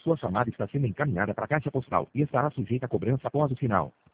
Sua chamada está sendo encaminhada para a caixa postal e estará sujeita a cobrança após o sinal.